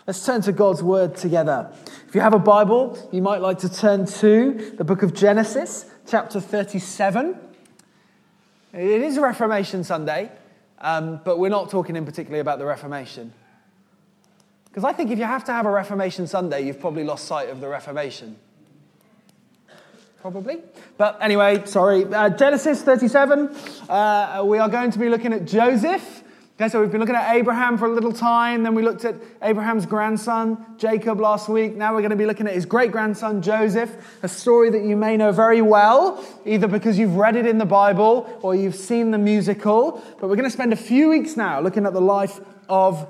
Let's turn to God's Word together. If you have a Bible, you might like to turn to the book of Genesis, chapter 37. It is Reformation Sunday, but we're not talking in particularly about the Reformation. Because I think if you have to have a Reformation Sunday, you've probably lost sight of the Reformation. Probably. But anyway, sorry. Genesis 37, we are going to be looking at Joseph. Okay, so we've been looking at Abraham for a little time, then we looked at Abraham's grandson, Jacob, last week. Now we're going to be looking at his great-grandson, Joseph, a story that you may know very well, either because you've read it in the Bible or you've seen the musical. But we're going to spend a few weeks now looking at the life of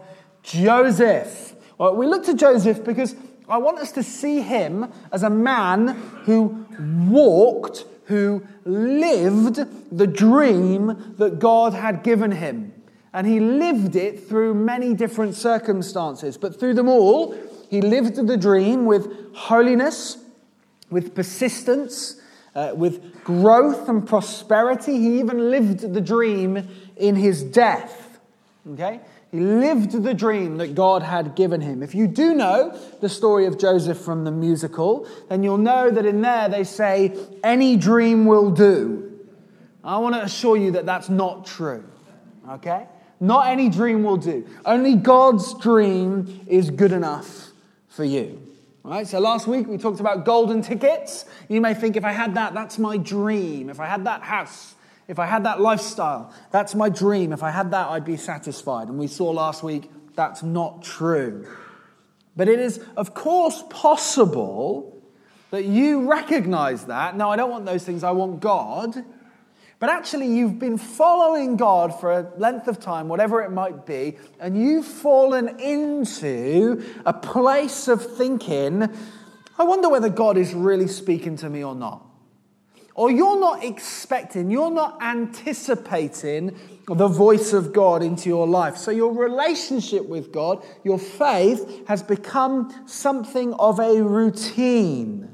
Joseph. Well, we looked at Joseph because I want us to see him as a man who walked, who lived the dream that God had given him. And he lived it through many different circumstances. But through them all, he lived the dream with holiness, with persistence, with growth and prosperity. He even lived the dream in his death. Okay? He lived the dream that God had given him. If you do know the story of Joseph from the musical, then you'll know that in there they say, any dream will do. I want to assure you that that's not true. Okay? Not any dream will do. Only God's dream is good enough for you. All right, so last week we talked about golden tickets. You may think, if I had that, that's my dream. If I had that house, if I had that lifestyle, that's my dream. If I had that, I'd be satisfied. And we saw last week that's not true. But it is, of course, possible that you recognize that. No, I don't want those things. I want God. But actually, you've been following God for a length of time, whatever it might be, and you've fallen into a place of thinking, I wonder whether God is really speaking to me or not. Or you're not expecting, you're not anticipating the voice of God into your life. So your relationship with God, your faith, has become something of a routine.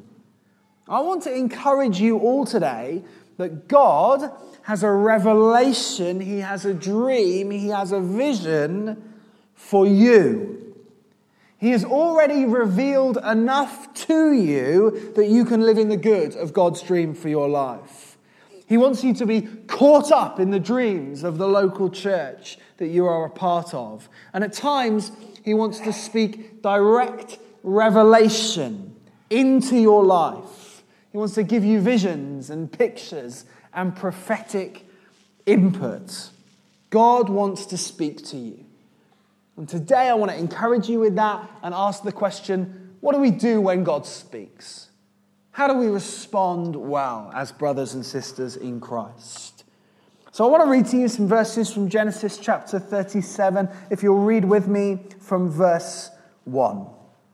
I want to encourage you all today that God has a revelation, He has a dream, He has a vision for you. He has already revealed enough to you that you can live in the good of God's dream for your life. He wants you to be caught up in the dreams of the local church that you are a part of. And at times, He wants to speak direct revelation into your life. He wants to give you visions and pictures and prophetic input. God wants to speak to you. And today I want to encourage you with that and ask the question, what do we do when God speaks? How do we respond well as brothers and sisters in Christ? So I want to read to you some verses from Genesis chapter 37, if you'll read with me from verse 1.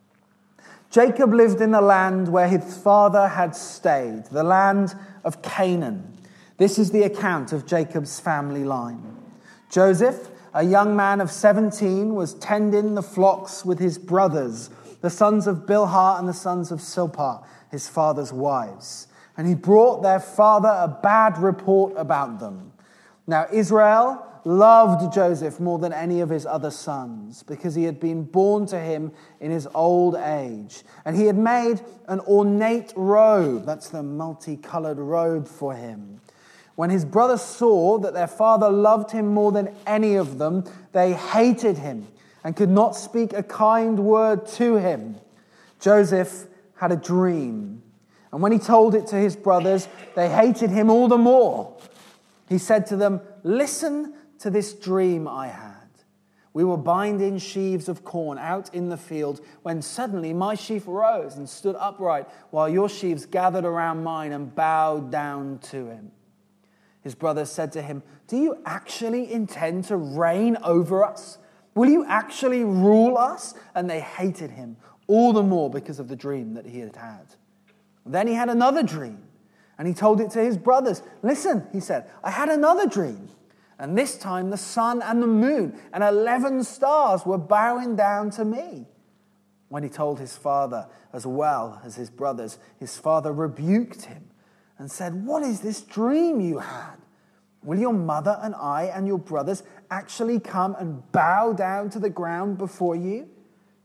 Jacob lived in the land where his father had stayed, the land of Canaan. This is the account of Jacob's family line. Joseph, a young man of 17, was tending the flocks with his brothers, the sons of Bilhah and the sons of Silpah, his father's wives. And he brought their father a bad report about them. Now Israel loved Joseph more than any of his other sons, because he had been born to him in his old age. And he had made an ornate robe, that's the multicolored robe, for him. When his brothers saw that their father loved him more than any of them, they hated him and could not speak a kind word to him. Joseph had a dream, and when he told it to his brothers, they hated him all the more. He said to them, "Listen to this dream I had. We were binding sheaves of corn out in the field when suddenly my sheaf rose and stood upright while your sheaves gathered around mine and bowed down to him." His brothers said to him, "Do you actually intend to reign over us? Will you actually rule us?" And they hated him all the more because of the dream that he had had. Then he had another dream, and he told it to his brothers. "Listen," he said, "I had another dream. And this time the sun and the moon and 11 stars were bowing down to me." When he told his father as well as his brothers, his father rebuked him and said, "What is this dream you had? Will your mother and I and your brothers actually come and bow down to the ground before you?"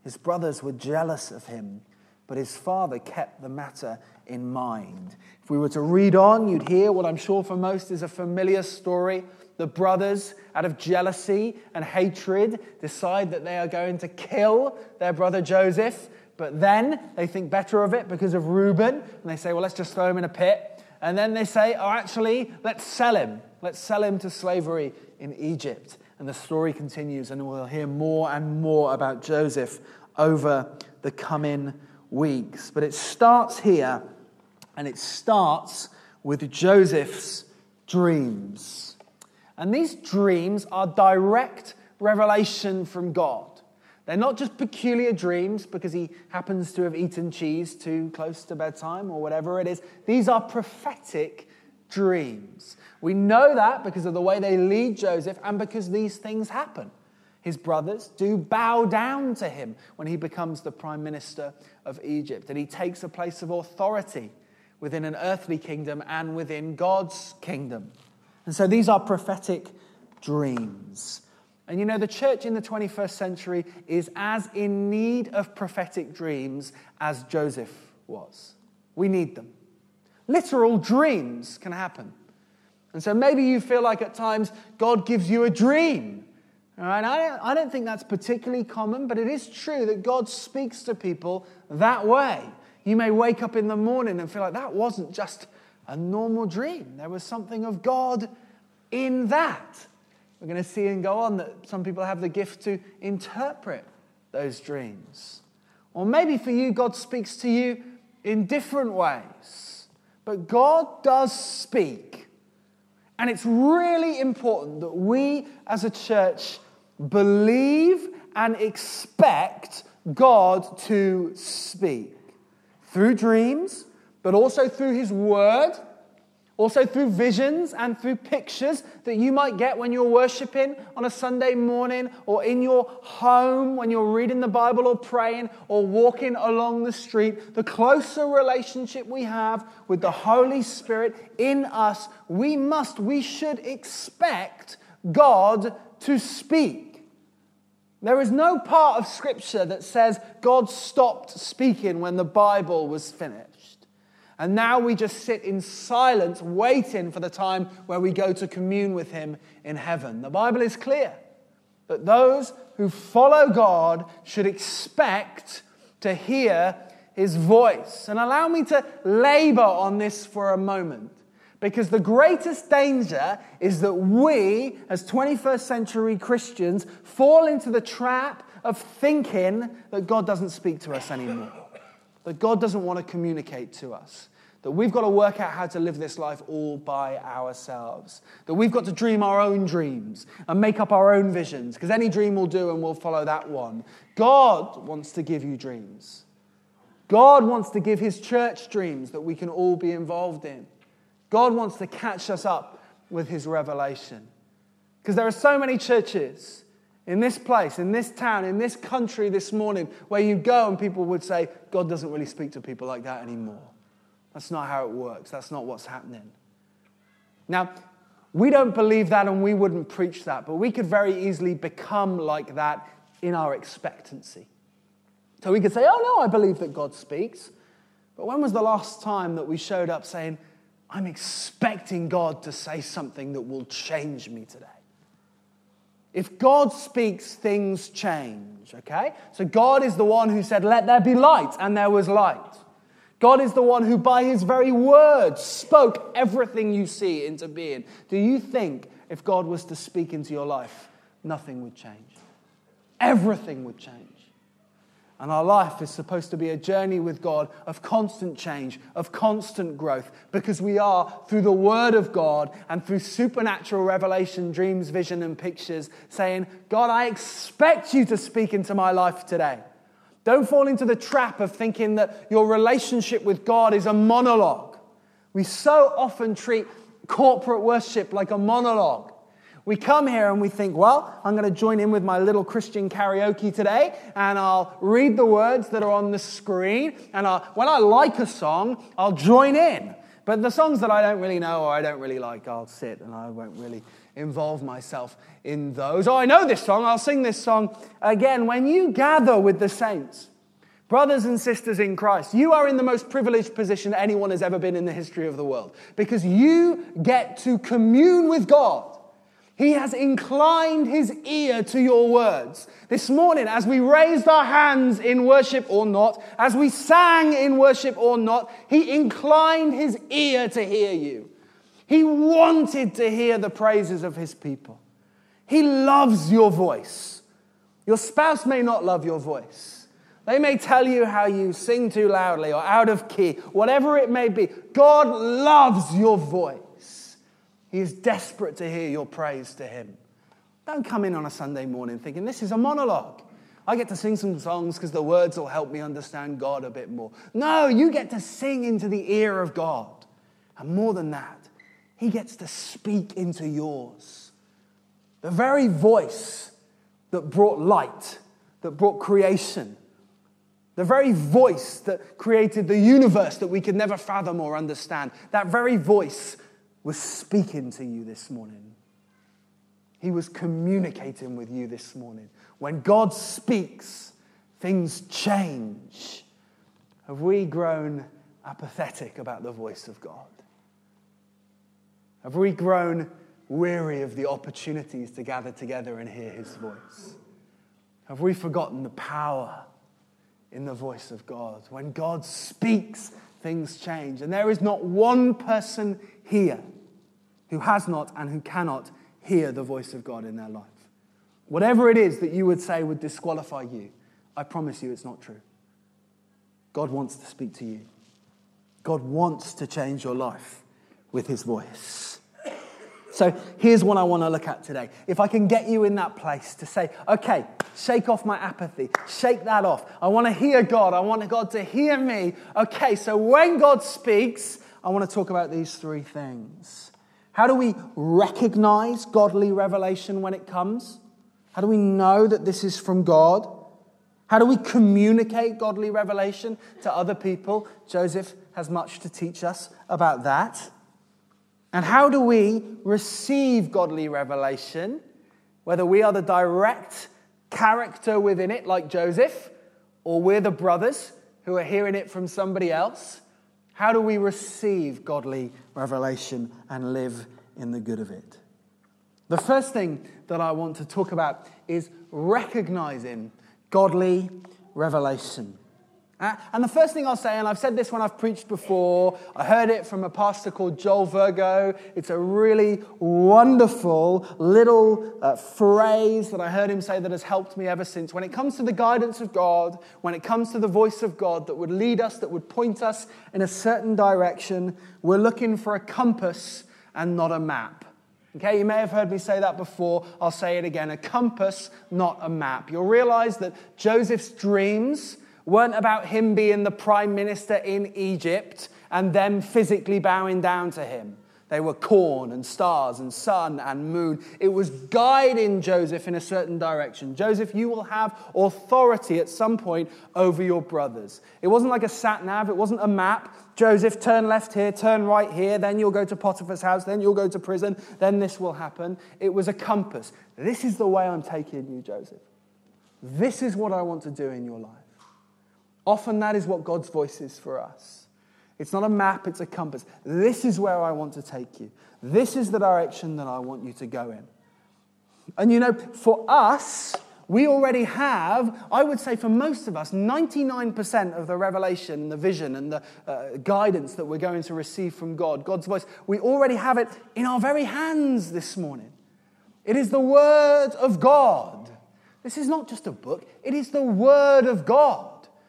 His brothers were jealous of him, but his father kept the matter in mind. If we were to read on, you'd hear what I'm sure for most is a familiar story. The brothers, out of jealousy and hatred, decide that they are going to kill their brother Joseph. But then they think better of it because of Reuben. And they say, well, let's just throw him in a pit. And then they say, oh, actually, let's sell him. Let's sell him to slavery in Egypt. And the story continues, and we'll hear more and more about Joseph over the coming weeks. But it starts here, and it starts with Joseph's dreams. And these dreams are direct revelation from God. They're not just peculiar dreams because he happens to have eaten cheese too close to bedtime or whatever it is. These are prophetic dreams. We know that because of the way they lead Joseph and because these things happen. His brothers do bow down to him when he becomes the prime minister of Egypt, and he takes a place of authority within an earthly kingdom and within God's kingdom. And so these are prophetic dreams. And you know, the church in the 21st century is as in need of prophetic dreams as Joseph was. We need them. Literal dreams can happen. And so maybe you feel like at times God gives you a dream. All right? I don't think that's particularly common, but it is true that God speaks to people that way. You may wake up in the morning and feel like that wasn't just a normal dream. There was something of God in that. We're going to see and go on that some people have the gift to interpret those dreams. Or maybe for you, God speaks to you in different ways. But God does speak. And it's really important that we as a church believe and expect God to speak. Through dreams, but also through His Word, also through visions and through pictures that you might get when you're worshiping on a Sunday morning or in your home when you're reading the Bible or praying or walking along the street. The closer relationship we have with the Holy Spirit in us, we should expect God to speak. There is no part of Scripture that says God stopped speaking when the Bible was finished. And now we just sit in silence, waiting for the time where we go to commune with Him in heaven. The Bible is clear that those who follow God should expect to hear His voice. And allow me to labor on this for a moment, because the greatest danger is that we, as 21st century Christians, fall into the trap of thinking that God doesn't speak to us anymore. That God doesn't want to communicate to us. That we've got to work out how to live this life all by ourselves. That we've got to dream our own dreams and make up our own visions, because any dream will do and we'll follow that one. God wants to give you dreams. God wants to give His church dreams that we can all be involved in. God wants to catch us up with His revelation. Because there are so many churches in this place, in this town, in this country this morning, where you go and people would say, God doesn't really speak to people like that anymore. That's not how it works. That's not what's happening. Now, we don't believe that and we wouldn't preach that, but we could very easily become like that in our expectancy. So we could say, oh no, I believe that God speaks. But when was the last time that we showed up saying, I'm expecting God to say something that will change me today? If God speaks, things change, okay? So God is the one who said, let there be light, and there was light. God is the one who by His very word spoke everything you see into being. Do you think if God was to speak into your life, nothing would change? Everything would change. And our life is supposed to be a journey with God of constant change, of constant growth, because we are, through the Word of God and through supernatural revelation, dreams, vision, and pictures, saying, God, I expect you to speak into my life today. Don't fall into the trap of thinking that your relationship with God is a monologue. We so often treat corporate worship like a monologue. We come here and we think, well, I'm going to join in with my little Christian karaoke today, and I'll read the words that are on the screen, and when I like a song, I'll join in. But the songs that I don't really know or I don't really like, I'll sit and I won't really involve myself in those. Oh, I know this song. I'll sing this song again. When you gather with the saints, brothers and sisters in Christ, you are in the most privileged position anyone has ever been in the history of the world, because you get to commune with God. He has inclined his ear to your words. This morning, as we raised our hands in worship or not, as we sang in worship or not, he inclined his ear to hear you. He wanted to hear the praises of his people. He loves your voice. Your spouse may not love your voice. They may tell you how you sing too loudly or out of key, whatever it may be. God loves your voice. He is desperate to hear your praise to him. Don't come in on a Sunday morning thinking, this is a monologue. I get to sing some songs because the words will help me understand God a bit more. No, you get to sing into the ear of God. And more than that, he gets to speak into yours. The very voice that brought light, that brought creation, the very voice that created the universe that we could never fathom or understand, that very voice was speaking to you this morning. He was communicating with you this morning. When God speaks, things change. Have we grown apathetic about the voice of God? Have we grown weary of the opportunities to gather together and hear his voice? Have we forgotten the power in the voice of God? When God speaks, things change. And there is not one person here who has not and who cannot hear the voice of God in their life. Whatever it is that you would say would disqualify you, I promise you it's not true. God wants to speak to you. God wants to change your life with his voice. So here's what I want to look at today. If I can get you in that place to say, okay, shake off my apathy, shake that off. I want to hear God. I want God to hear me. Okay, so when God speaks, I want to talk about these three things. How do we recognize godly revelation when it comes? How do we know that this is from God? How do we communicate godly revelation to other people? Joseph has much to teach us about that. And how do we receive godly revelation, whether we are the direct character within it, like Joseph, or we're the brothers who are hearing it from somebody else? How do we receive godly revelation and live in the good of it? The first thing that I want to talk about is recognizing godly revelation. And the first thing I'll say, and I've said this when I've preached before, I heard it from a pastor called Joel Virgo. It's a really wonderful little phrase that I heard him say that has helped me ever since. When it comes to the guidance of God, when it comes to the voice of God that would lead us, that would point us in a certain direction, we're looking for a compass and not a map. Okay, you may have heard me say that before. I'll say it again. A compass, not a map. You'll realize that Joseph's dreams weren't about him being the prime minister in Egypt and them physically bowing down to him. They were corn and stars and sun and moon. It was guiding Joseph in a certain direction. Joseph, you will have authority at some point over your brothers. It wasn't like a sat-nav. It wasn't a map. Joseph, turn left here, turn right here, then you'll go to Potiphar's house, then you'll go to prison, then this will happen. It was a compass. This is the way I'm taking you, Joseph. This is what I want to do in your life. Often that is what God's voice is for us. It's not a map, it's a compass. This is where I want to take you. This is the direction that I want you to go in. And you know, for us, we already have, I would say for most of us, 99% of the revelation, the vision, and the guidance that we're going to receive from God, God's voice, we already have it in our very hands this morning. It is the Word of God. This is not just a book, it is the Word of God.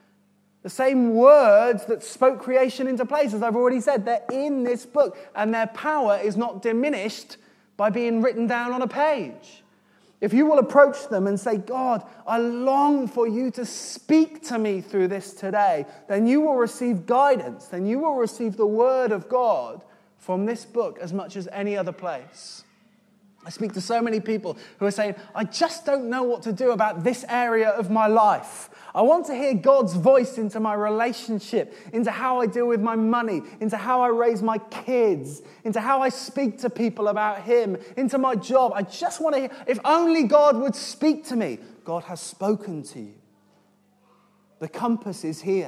The same words that spoke creation into place, as I've already said, they're in this book, and their power is not diminished by being written down on a page. If you will approach them and say, God, I long for you to speak to me through this today, then you will receive guidance, then you will receive the word of God from this book as much as any other place. I speak to so many people who are saying, I just don't know what to do about this area of my life. I want to hear God's voice into my relationship, into how I deal with my money, into how I raise my kids, into how I speak to people about Him, into my job. I just want to hear, if only God would speak to me. God has spoken to you. The compass is here.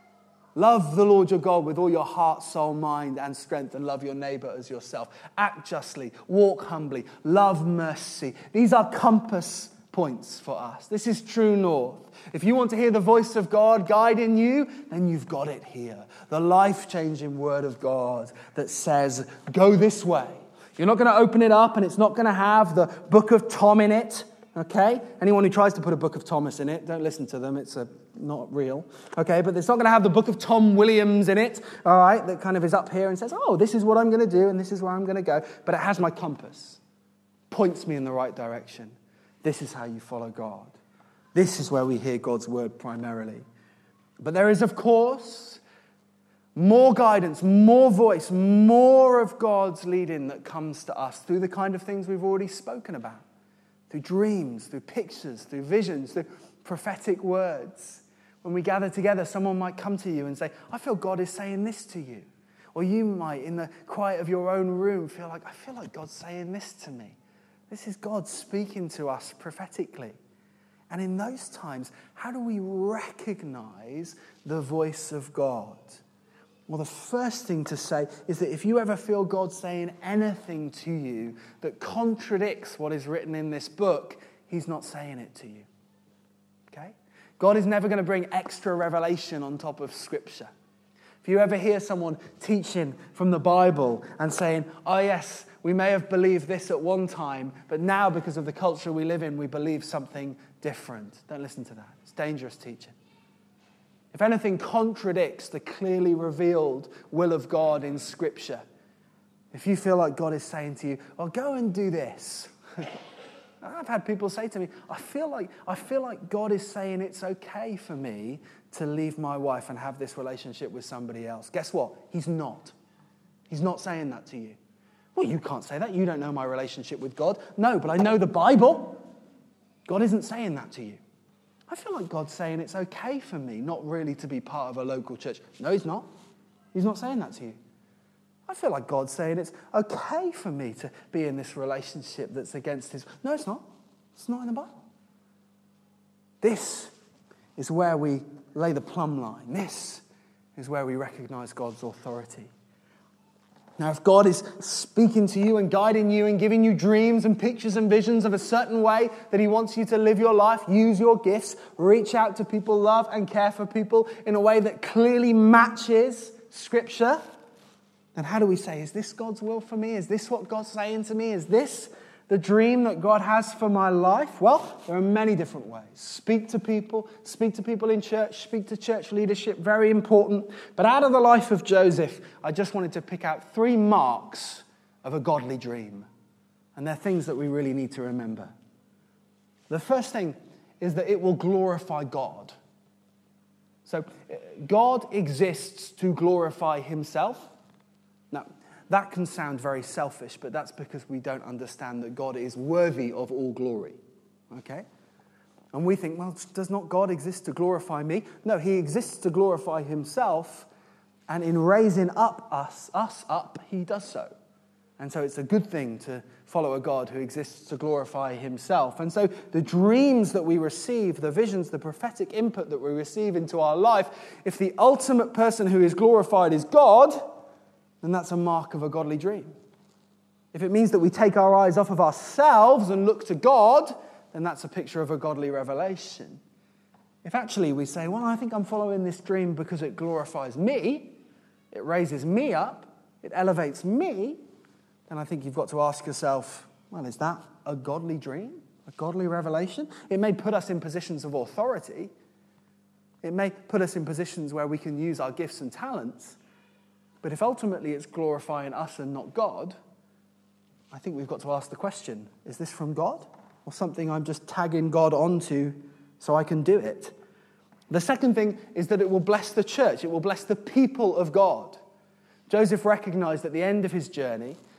Love the Lord your God with all your heart, soul, mind, and strength, and love your neighbor as yourself. Act justly, walk humbly, love mercy. These are compass points for us. This is true north. If you want to hear the voice of God guiding you, then you've got it here. The life-changing word of God that says, go this way. You're not going to open it up, and it's not going to have the book of Tom in it. Okay? Anyone who tries to put a book of Thomas in it, don't listen to them. It's not real. Okay? But it's not going to have the book of Tom Williams in it, all right, that kind of is up here and says, oh, this is what I'm going to do and this is where I'm going to go. But it has my compass. Points me in the right direction. This is how you follow God. This is where we hear God's word primarily. But there is, of course, more guidance, more voice, more of God's leading that comes to us through the kind of things we've already spoken about. Through dreams, through pictures, through visions, through prophetic words. When we gather together, someone might come to you and say, I feel God is saying this to you. Or you might, in the quiet of your own room, I feel like God's saying this to me. This is God speaking to us prophetically. And in those times, how do we recognize the voice of God? Well, the first thing to say is that if you ever feel God saying anything to you that contradicts what is written in this book, He's not saying it to you. Okay? God is never going to bring extra revelation on top of Scripture. If you ever hear someone teaching from the Bible and saying, oh yes, we may have believed this at one time, but now because of the culture we live in, we believe something different. Don't listen to that. It's dangerous teaching. If anything contradicts the clearly revealed will of God in Scripture, if you feel like God is saying to you, well, go and do this. I've had people say to me, I feel like God is saying it's okay for me to leave my wife and have this relationship with somebody else. Guess what? He's not. He's not saying that to you. Well, you can't say that. You don't know my relationship with God. No, but I know the Bible. God isn't saying that to you. I feel like God's saying it's okay for me not really to be part of a local church. No, He's not. He's not saying that to you. I feel like God's saying it's okay for me to be in this relationship that's against His... No, it's not. It's not in the Bible. This is where we lay the plumb line. This is where we recognize God's authority. Now, if God is speaking to you and guiding you and giving you dreams and pictures and visions of a certain way that He wants you to live your life, use your gifts, reach out to people, love and care for people in a way that clearly matches Scripture, then how do we say, is this God's will for me? Is this what God's saying to me? Is this the dream that God has for my life? Well, there are many different ways. Speak to people in church, speak to church leadership, very important. But out of the life of Joseph, I just wanted to pick out 3 marks of a godly dream. And they're things that we really need to remember. The first thing is that it will glorify God. So God exists to glorify Himself. Now, that can sound very selfish, but that's because we don't understand that God is worthy of all glory. Okay? And we think, well, does not God exist to glorify me? No, He exists to glorify Himself, and in raising up us up, He does so. And so it's a good thing to follow a God who exists to glorify Himself. And so the dreams that we receive, the visions, the prophetic input that we receive into our life, if the ultimate person who is glorified is God, then that's a mark of a godly dream. If it means that we take our eyes off of ourselves and look to God, then that's a picture of a godly revelation. If actually we say, well, I think I'm following this dream because it glorifies me, it raises me up, it elevates me, then I think you've got to ask yourself, well, is that a godly dream? A godly revelation? It may put us in positions of authority. It may put us in positions where we can use our gifts and talents. But if ultimately it's glorifying us and not God, I think we've got to ask the question, is this from God? Or something I'm just tagging God onto so I can do it? The second thing is that it will bless the church. It will bless the people of God. Joseph recognized at the end of his journey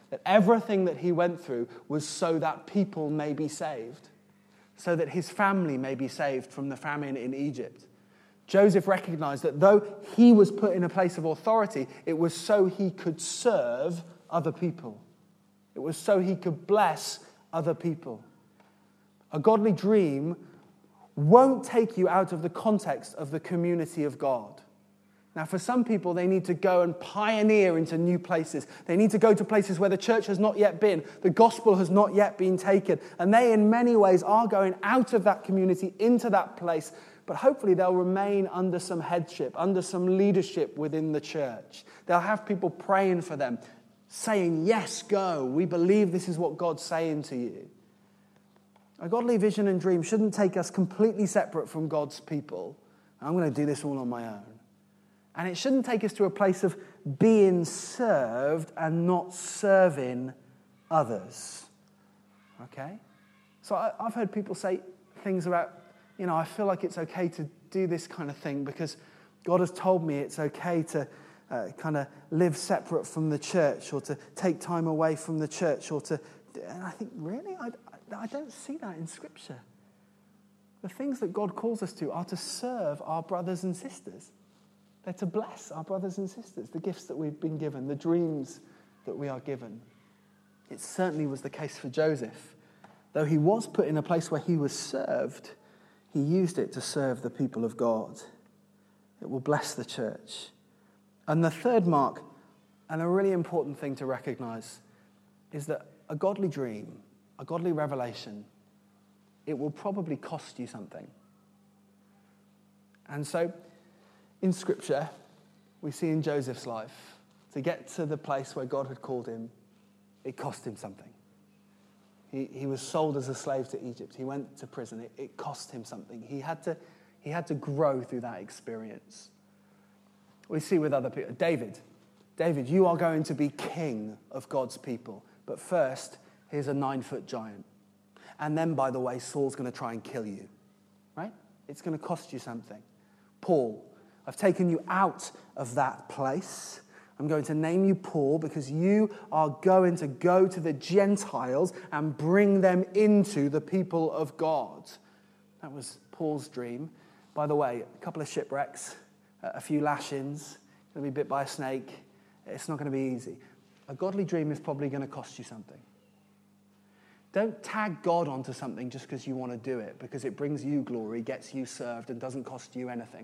that everything that he went through was so that people may be saved, so that his family may be saved from the famine in Egypt. Joseph recognized that though he was put in a place of authority, it was so he could serve other people. It was so he could bless other people. A godly dream won't take you out of the context of the community of God. Now, for some people, they need to go and pioneer into new places. They need to go to places where the church has not yet been, the gospel has not yet been taken, and they, in many ways, are going out of that community into that place. But hopefully they'll remain under some headship, under some leadership within the church. They'll have people praying for them, saying, yes, go. We believe this is what God's saying to you. A godly vision and dream shouldn't take us completely separate from God's people. I'm going to do this all on my own. And it shouldn't take us to a place of being served and not serving others. Okay? So I've heard people say things about, I feel like it's okay to do this kind of thing because God has told me it's okay to kind of live separate from the church or to take time away from the church and I think, really? I don't see that in Scripture. The things that God calls us to are to serve our brothers and sisters. They're to bless our brothers and sisters, the gifts that we've been given, the dreams that we are given. It certainly was the case for Joseph. Though he was put in a place where he was served, he used it to serve the people of God. It will bless the church. And the third mark, and a really important thing to recognize, is that a godly dream, a godly revelation, it will probably cost you something. And so, in Scripture, we see in Joseph's life, to get to the place where God had called him, it cost him something. He was sold as a slave to Egypt. He went to prison. It cost him something. He had to grow through that experience. We see with other people. David, you are going to be king of God's people. But first, here's a 9-foot giant. And then, by the way, Saul's going to try and kill you. Right? It's going to cost you something. Paul, I've taken you out of that place. I'm going to name you Paul because you are going to go to the Gentiles and bring them into the people of God. That was Paul's dream. By the way, a couple of shipwrecks, a few lashings, going to be bit by a snake. It's not going to be easy. A godly dream is probably going to cost you something. Don't tag God onto something just because you want to do it, because it brings you glory, gets you served, and doesn't cost you anything.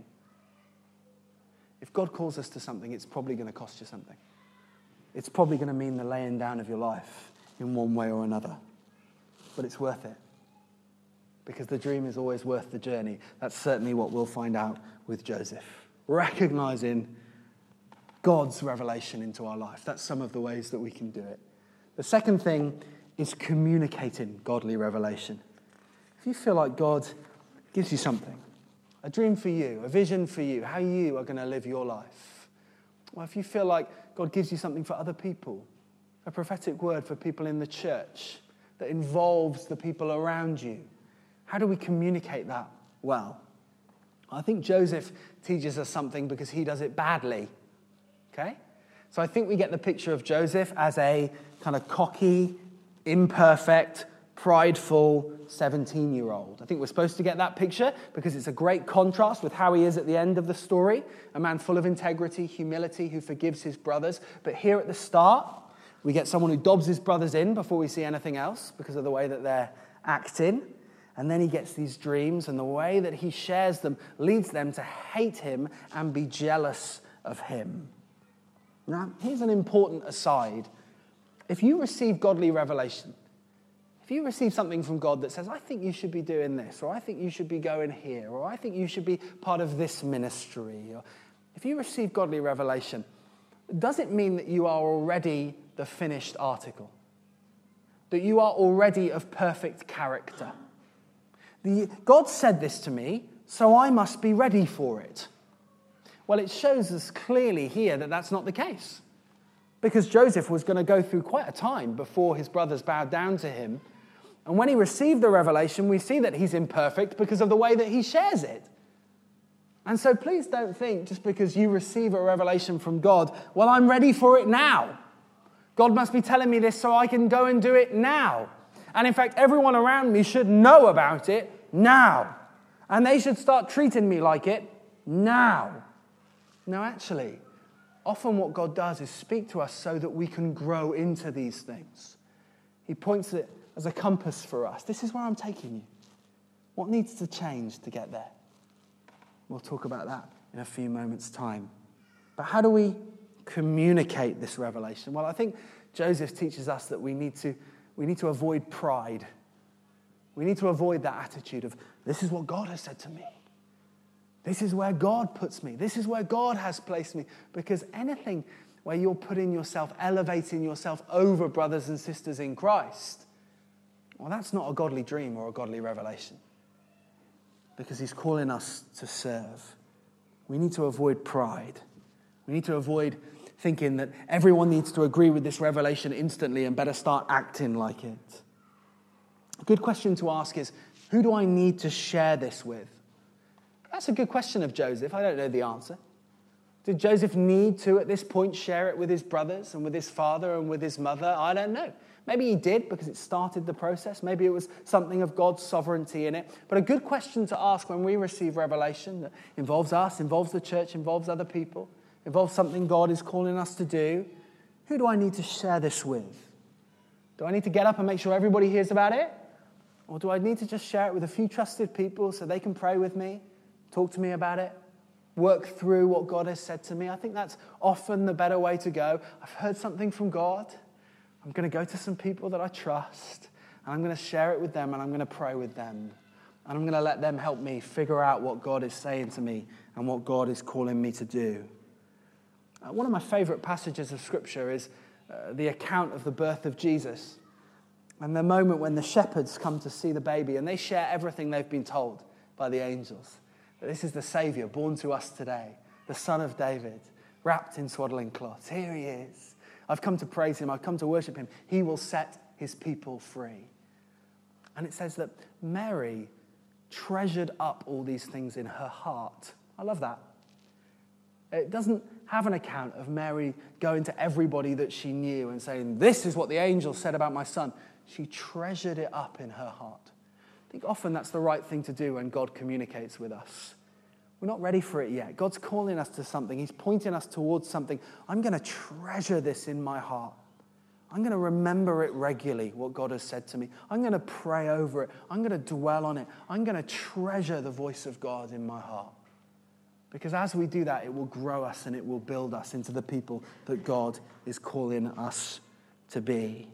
If God calls us to something, it's probably going to cost you something. It's probably going to mean the laying down of your life in one way or another. But it's worth it. Because the dream is always worth the journey. That's certainly what we'll find out with Joseph. Recognizing God's revelation into our life. That's some of the ways that we can do it. The second thing is communicating godly revelation. If you feel like God gives you something, a dream for you, a vision for you, how you are going to live your life. Or if you feel like God gives you something for other people, a prophetic word for people in the church that involves the people around you, how do we communicate that well? I think Joseph teaches us something because he does it badly. Okay? So I think we get the picture of Joseph as a kind of cocky, imperfect, prideful 17-year-old. I think we're supposed to get that picture because it's a great contrast with how he is at the end of the story. A man full of integrity, humility, who forgives his brothers. But here at the start, we get someone who dobs his brothers in before we see anything else because of the way that they're acting. And then he gets these dreams, and the way that he shares them leads them to hate him and be jealous of him. Now, here's an important aside. If you receive godly revelation, if you receive something from God that says, I think you should be doing this, or I think you should be going here, or I think you should be part of this ministry, or if you receive godly revelation, does it mean that you are already the finished article? That you are already of perfect character? God said this to me, so I must be ready for it. Well, it shows us clearly here that that's not the case. Because Joseph was going to go through quite a time before his brothers bowed down to him. And when he received the revelation, we see that he's imperfect because of the way that he shares it. And so please don't think just because you receive a revelation from God, well, I'm ready for it now. God must be telling me this so I can go and do it now. And in fact, everyone around me should know about it now. And they should start treating me like it now. No, actually, often what God does is speak to us so that we can grow into these things. He points it as a compass for us. This is where I'm taking you. What needs to change to get there? We'll talk about that in a few moments' time. But how do we communicate this revelation? Well, I think Joseph teaches us that we need to avoid pride. We need to avoid that attitude of, this is what God has said to me. This is where God puts me. This is where God has placed me. Because anything where you're putting yourself, elevating yourself over brothers and sisters in Christ, well, that's not a godly dream or a godly revelation. Because he's calling us to serve. We need to avoid pride. We need to avoid thinking that everyone needs to agree with this revelation instantly and better start acting like it. A good question to ask is, who do I need to share this with? That's a good question of Joseph. I don't know the answer. Did Joseph need to, at this point, share it with his brothers and with his father and with his mother? I don't know. Maybe he did because it started the process. Maybe it was something of God's sovereignty in it. But a good question to ask when we receive revelation that involves us, involves the church, involves other people, involves something God is calling us to do. Who do I need to share this with? Do I need to get up and make sure everybody hears about it? Or do I need to just share it with a few trusted people so they can pray with me, talk to me about it, work through what God has said to me? I think that's often the better way to go. I've heard something from God. I'm going to go to some people that I trust, and I'm going to share it with them, and I'm going to pray with them. And I'm going to let them help me figure out what God is saying to me and what God is calling me to do. One of my favorite passages of Scripture is the account of the birth of Jesus and the moment when the shepherds come to see the baby, and they share everything they've been told by the angels. That this is the Savior born to us today, the Son of David, wrapped in swaddling cloths. Here he is. I've come to praise him. I've come to worship him. He will set his people free. And it says that Mary treasured up all these things in her heart. I love that. It doesn't have an account of Mary going to everybody that she knew and saying, this is what the angel said about my son. She treasured it up in her heart. I think often that's the right thing to do when God communicates with us. We're not ready for it yet. God's calling us to something. He's pointing us towards something. I'm going to treasure this in my heart. I'm going to remember it regularly, what God has said to me. I'm going to pray over it. I'm going to dwell on it. I'm going to treasure the voice of God in my heart. Because as we do that, it will grow us and it will build us into the people that God is calling us to be.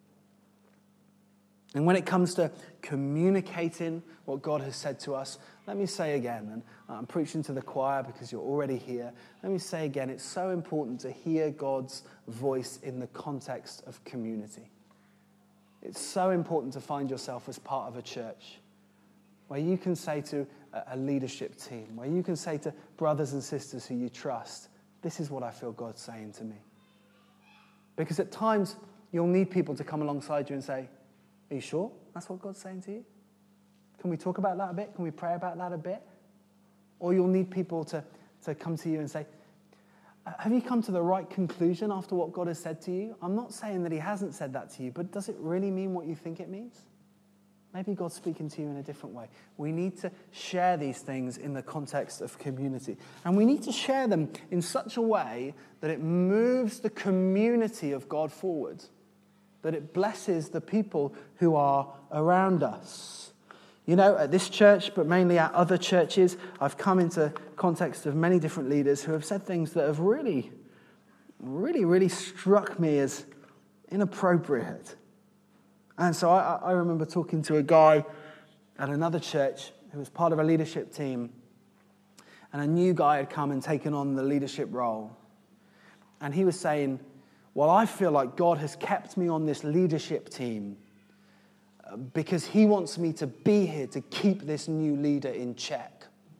And when it comes to communicating what God has said to us, let me say again, and I'm preaching to the choir because you're already here, let me say again, it's so important to hear God's voice in the context of community. It's so important to find yourself as part of a church where you can say to a leadership team, where you can say to brothers and sisters who you trust, this is what I feel God's saying to me. Because at times, you'll need people to come alongside you and say, are you sure that's what God's saying to you? Can we talk about that a bit? Can we pray about that a bit? Or you'll need people to come to you and say, have you come to the right conclusion after what God has said to you? I'm not saying that he hasn't said that to you, but does it really mean what you think it means? Maybe God's speaking to you in a different way. We need to share these things in the context of community. And we need to share them in such a way that it moves the community of God forward, that it blesses the people who are around us. You know, at this church, but mainly at other churches, I've come into context of many different leaders who have said things that have really, really, really struck me as inappropriate. And so I remember talking to a guy at another church who was part of a leadership team, and a new guy had come and taken on the leadership role. And he was saying, well, I feel like God has kept me on this leadership team because he wants me to be here to keep this new leader in check.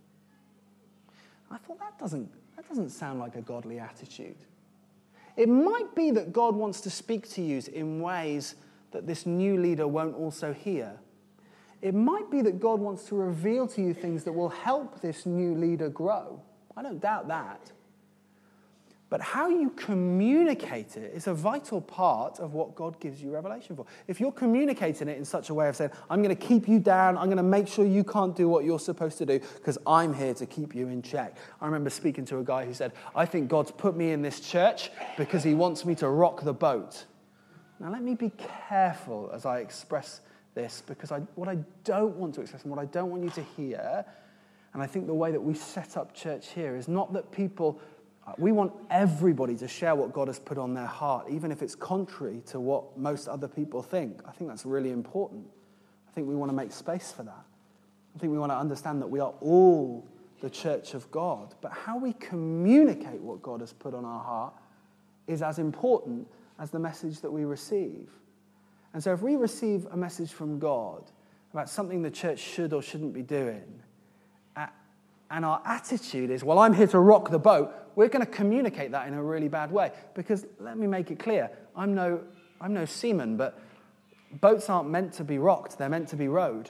I thought that doesn't sound like a godly attitude. It might be that God wants to speak to you in ways that this new leader won't also hear. It might be that God wants to reveal to you things that will help this new leader grow. I don't doubt that. But how you communicate it is a vital part of what God gives you revelation for. If you're communicating it in such a way of saying, I'm going to keep you down, I'm going to make sure you can't do what you're supposed to do because I'm here to keep you in check. I remember speaking to a guy who said, I think God's put me in this church because he wants me to rock the boat. Now let me be careful as I express this, because what I don't want to express and what I don't want you to hear, and I think the way that we set up church here is not that we want everybody to share what God has put on their heart, even if it's contrary to what most other people think. I think that's really important. I think we want to make space for that. I think we want to understand that we are all the church of God. But how we communicate what God has put on our heart is as important as the message that we receive. And so if we receive a message from God about something the church should or shouldn't be doing, and our attitude is, well, I'm here to rock the boat, we're going to communicate that in a really bad way. Because let me make it clear, I'm no seaman, but boats aren't meant to be rocked, they're meant to be rowed.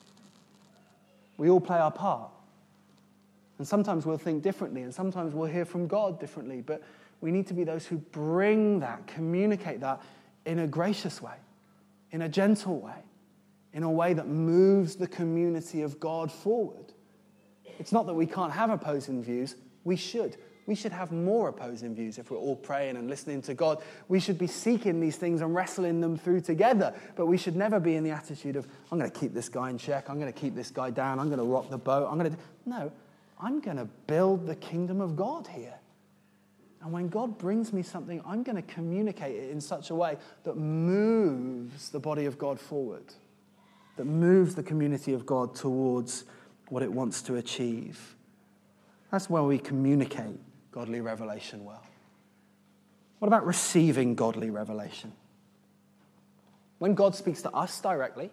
We all play our part. And sometimes we'll think differently, and sometimes we'll hear from God differently, but we need to be those who bring that, communicate that in a gracious way, in a gentle way, in a way that moves the community of God forward. It's not that we can't have opposing views. We should. We should have more opposing views if we're all praying and listening to God. We should be seeking these things and wrestling them through together. But we should never be in the attitude of, I'm going to keep this guy in check. I'm going to keep this guy down. I'm going to rock the boat. No, I'm going to build the kingdom of God here. And when God brings me something, I'm going to communicate it in such a way that moves the body of God forward, that moves the community of God towards what it wants to achieve. That's where we communicate godly revelation well. What about receiving godly revelation? When God speaks to us directly,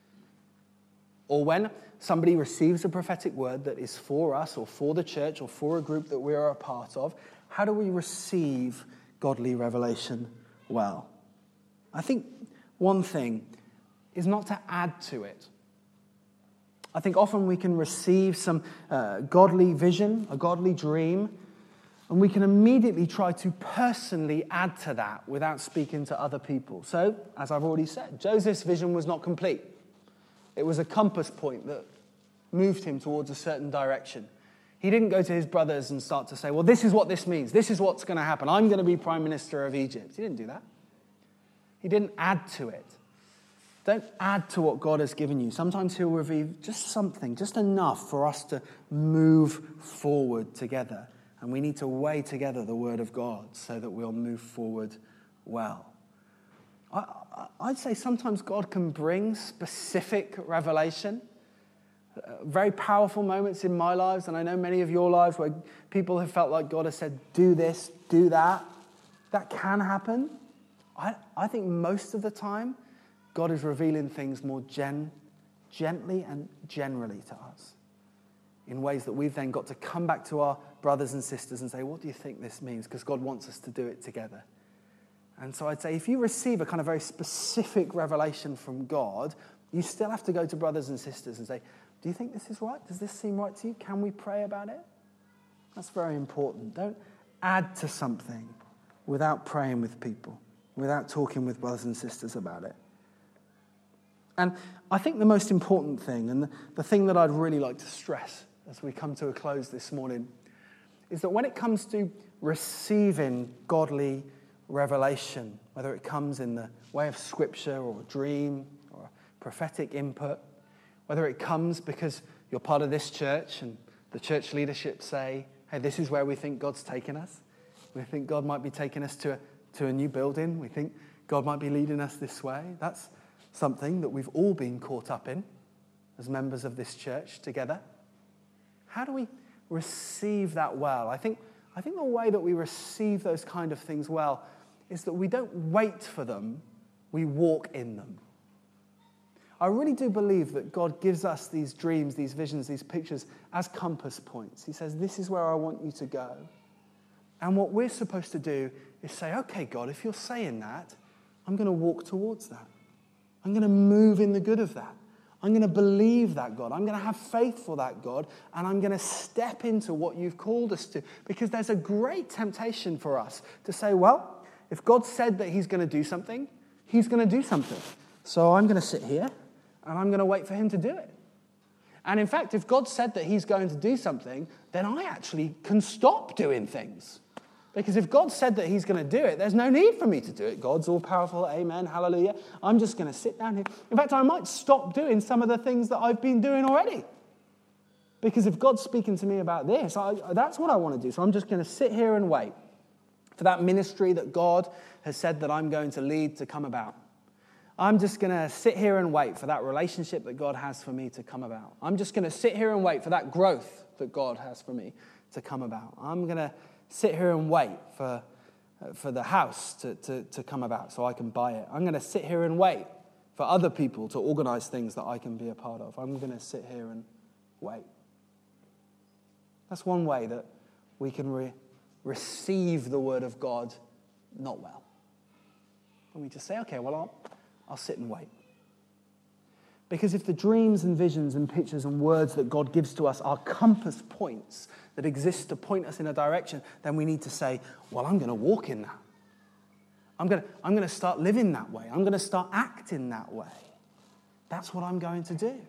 or when somebody receives a prophetic word that is for us or for the church or for a group that we are a part of, how do we receive godly revelation well? I think one thing is not to add to it. I think often we can receive some godly vision, a godly dream, and we can immediately try to personally add to that without speaking to other people. So, as I've already said, Joseph's vision was not complete. It was a compass point that moved him towards a certain direction. He didn't go to his brothers and start to say, well, this is what this means. This is what's going to happen. I'm going to be prime minister of Egypt. He didn't do that. He didn't add to it. Don't add to what God has given you. Sometimes he'll reveal just something, just enough for us to move forward together. And we need to weigh together the word of God so that we'll move forward well. I'd say sometimes God can bring specific revelation. Very powerful moments in my lives, and I know many of your lives, where people have felt like God has said, do this, do that. That can happen. I think most of the time, God is revealing things more gently and generally to us in ways that we've then got to come back to our brothers and sisters and say, what do you think this means? Because God wants us to do it together. And so I'd say if you receive a kind of very specific revelation from God, you still have to go to brothers and sisters and say, do you think this is right? Does this seem right to you? Can we pray about it? That's very important. Don't add to something without praying with people, without talking with brothers and sisters about it. And I think the most important thing, and the thing that I'd really like to stress as we come to a close this morning, is that when it comes to receiving godly revelation, whether it comes in the way of scripture or a dream or prophetic input, whether it comes because you're part of this church and the church leadership say, hey, this is where we think God's taking us. We think God might be taking us to a new building. We think God might be leading us this way. That's something that we've all been caught up in as members of this church together. How do we receive that well? I think the way that we receive those kind of things well is that we don't wait for them, we walk in them. I really do believe that God gives us these dreams, these visions, these pictures as compass points. He says, this is where I want you to go. And what we're supposed to do is say, okay, God, if you're saying that, I'm going to walk towards that. I'm going to move in the good of that. I'm going to believe that, God. I'm going to have faith for that, God. And I'm going to step into what you've called us to. Because there's a great temptation for us to say, well, if God said that he's going to do something, he's going to do something. So I'm going to sit here and I'm going to wait for him to do it. And in fact, if God said that he's going to do something, then I actually can stop doing things. Because if God said that he's going to do it, there's no need for me to do it. God's all-powerful, amen, hallelujah. I'm just going to sit down here. In fact, I might stop doing some of the things that I've been doing already. Because if God's speaking to me about this, that's what I want to do. So I'm just going to sit here and wait for that ministry that God has said that I'm going to lead to come about. I'm just going to sit here and wait for that relationship that God has for me to come about. I'm just going to sit here and wait for that growth that God has for me to come about. I'm going to sit here and wait for the house to come about so I can buy it. I'm going to sit here and wait for other people to organize things that I can be a part of. I'm going to sit here and wait. That's one way that we can receive the word of God not well. And we just say, okay, well, I'll sit and wait. Because if the dreams and visions and pictures and words that God gives to us are compass points that exist to point us in a direction, then we need to say, well, I'm going to walk in that. I'm going to start living that way. I'm going to start acting that way. That's what I'm going to do.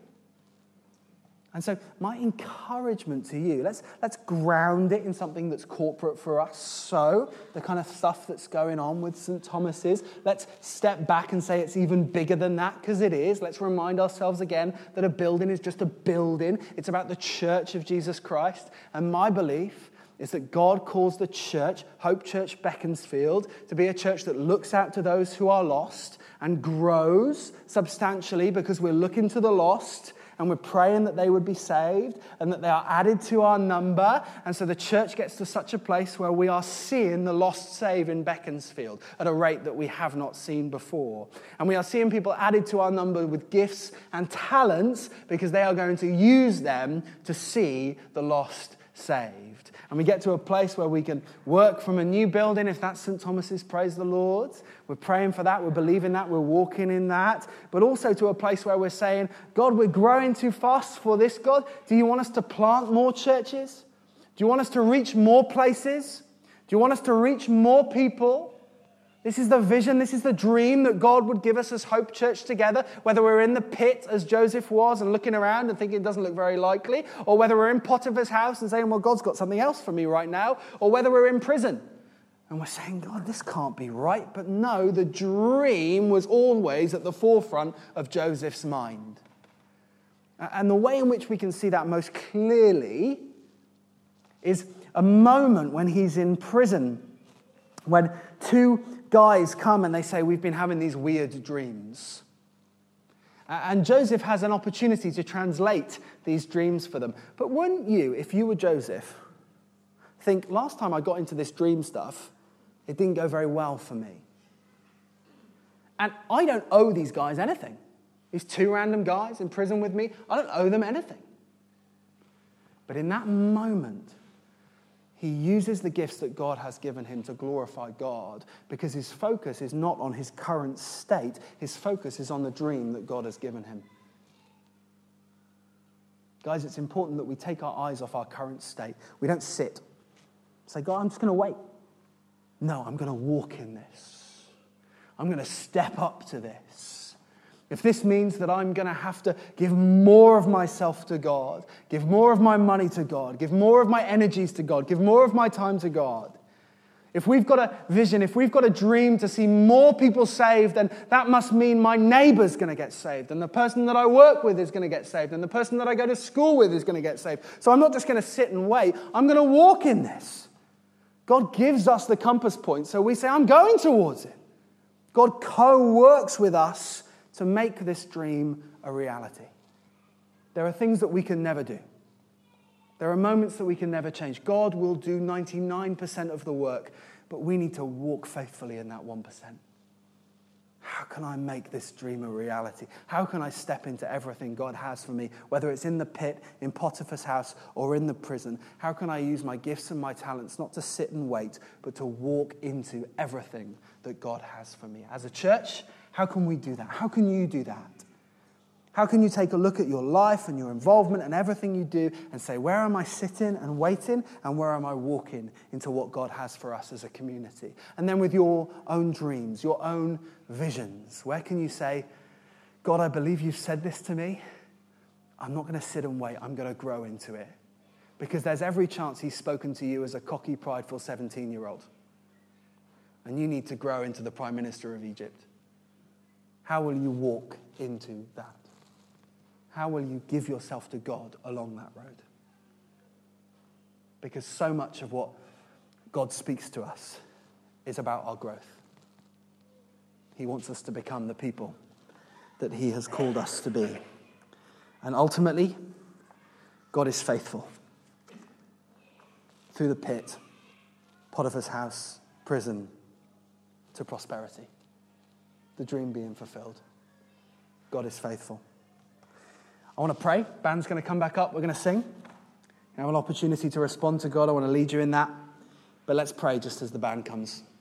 And so my encouragement to you, let's ground it in something that's corporate for us. So the kind of stuff that's going on with St. Thomas's, let's step back and say it's even bigger than that, because it is. Let's remind ourselves again that a building is just a building. It's about the church of Jesus Christ. And my belief is that God calls the church, Hope Church Beaconsfield, to be a church that looks out to those who are lost and grows substantially because we're looking to the lost. And we're praying that they would be saved and that they are added to our number. And so the church gets to such a place where we are seeing the lost saved in Beaconsfield at a rate that we have not seen before. And we are seeing people added to our number with gifts and talents because they are going to use them to see the lost saved. And we get to a place where we can work from a new building, if that's St. Thomas's, praise the Lord. We're praying for that, we're believing that, we're walking in that. But also to a place where we're saying, God, we're growing too fast for this, God. Do you want us to plant more churches? Do you want us to reach more places? Do you want us to reach more people? This is the vision, this is the dream that God would give us as Hope Church together, whether we're in the pit as Joseph was and looking around and thinking it doesn't look very likely, or whether we're in Potiphar's house and saying, well, God's got something else for me right now, or whether we're in prison and we're saying, God, this can't be right. But no, the dream was always at the forefront of Joseph's mind. And the way in which we can see that most clearly is a moment when he's in prison, when two guys come and they say, we've been having these weird dreams. And Joseph has an opportunity to translate these dreams for them. But wouldn't you, if you were Joseph, think, last time I got into this dream stuff, it didn't go very well for me. And I don't owe these guys anything. These two random guys in prison with me, I don't owe them anything. But in that moment, he uses the gifts that God has given him to glorify God because his focus is not on his current state. His focus is on the dream that God has given him. Guys, it's important that we take our eyes off our current state. We don't sit. Say, God, I'm just going to wait. No, I'm going to walk in this. I'm going to step up to this. If this means that I'm going to have to give more of myself to God, give more of my money to God, give more of my energies to God, give more of my time to God. If we've got a vision, if we've got a dream to see more people saved, then that must mean my neighbor's going to get saved, and the person that I work with is going to get saved, and the person that I go to school with is going to get saved. So I'm not just going to sit and wait. I'm going to walk in this. God gives us the compass point, so we say, I'm going towards it. God co-works with us to make this dream a reality. There are things that we can never do. There are moments that we can never change. God will do 99% of the work, but we need to walk faithfully in that 1%. How can I make this dream a reality? How can I step into everything God has for me, whether it's in the pit, in Potiphar's house, or in the prison? How can I use my gifts and my talents not to sit and wait, but to walk into everything that God has for me? As a church, how can we do that? How can you do that? How can you take a look at your life and your involvement and everything you do and say, where am I sitting and waiting, and where am I walking into what God has for us as a community? And then with your own dreams, your own visions, where can you say, God, I believe you've said this to me. I'm not going to sit and wait. I'm going to grow into it. Because there's every chance he's spoken to you as a cocky, prideful 17-year-old. And you need to grow into the Prime Minister of Egypt. How will you walk into that? How will you give yourself to God along that road? Because so much of what God speaks to us is about our growth. He wants us to become the people that he has called us to be. And ultimately, God is faithful. Through the pit, Potiphar's house, prison, to prosperity. The dream being fulfilled. God is faithful. I want to pray. Band's going to come back up. We're going to sing. You have an opportunity to respond to God. I want to lead you in that. But let's pray just as the band comes.